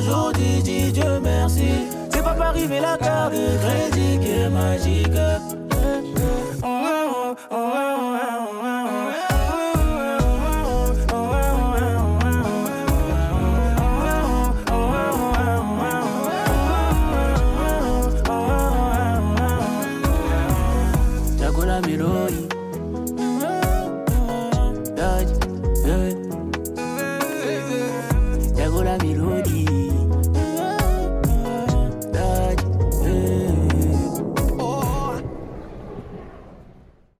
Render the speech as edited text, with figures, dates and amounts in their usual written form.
aujourd'hui, dis Dieu merci. C'est pas par arriver la carte de crédit qui est magique. Jagola Miroi. Jagola Miroi.